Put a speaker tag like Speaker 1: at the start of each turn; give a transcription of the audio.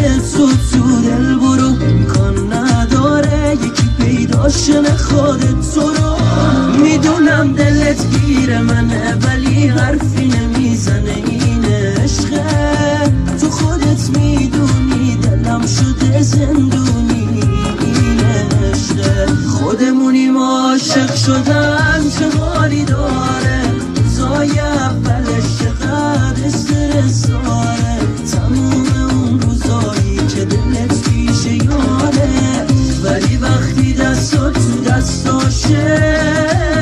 Speaker 1: تو دل برو، امکان نداره یکی پیداشن خودت تو رو. میدونم دلت گیر منه ولی حرفی نمیزنه، این عشقه تو خودت میدونی دلم شده زندونی. این عشقه خودمونیم عاشق شدن چه حالی داره، روزای اولش چقدر استرس داره، تموم اون روزایی که دلت پیش یاره، ولی وقتی دستات تو دستاشه